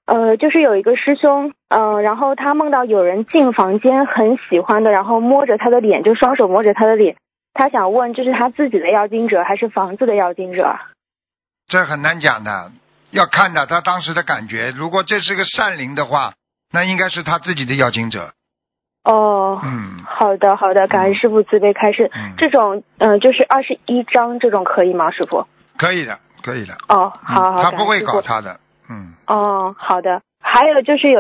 就是有一个师兄，然后他梦到有人进房间，很喜欢的，然后摸着他的脸，就双手摸着他的脸。他想问，这是他自己的要经者还是房子的要经者？ 这很难讲的，要看的他当时的感觉。如果这是个善灵的话，那应该是他自己的要经者。 哦，好的好的，感恩师父慈悲开示。这种就是21章这种可以吗，师父？ 可以的，可以的。 哦，好好， 他不会搞他的。 哦，好的。还有就是有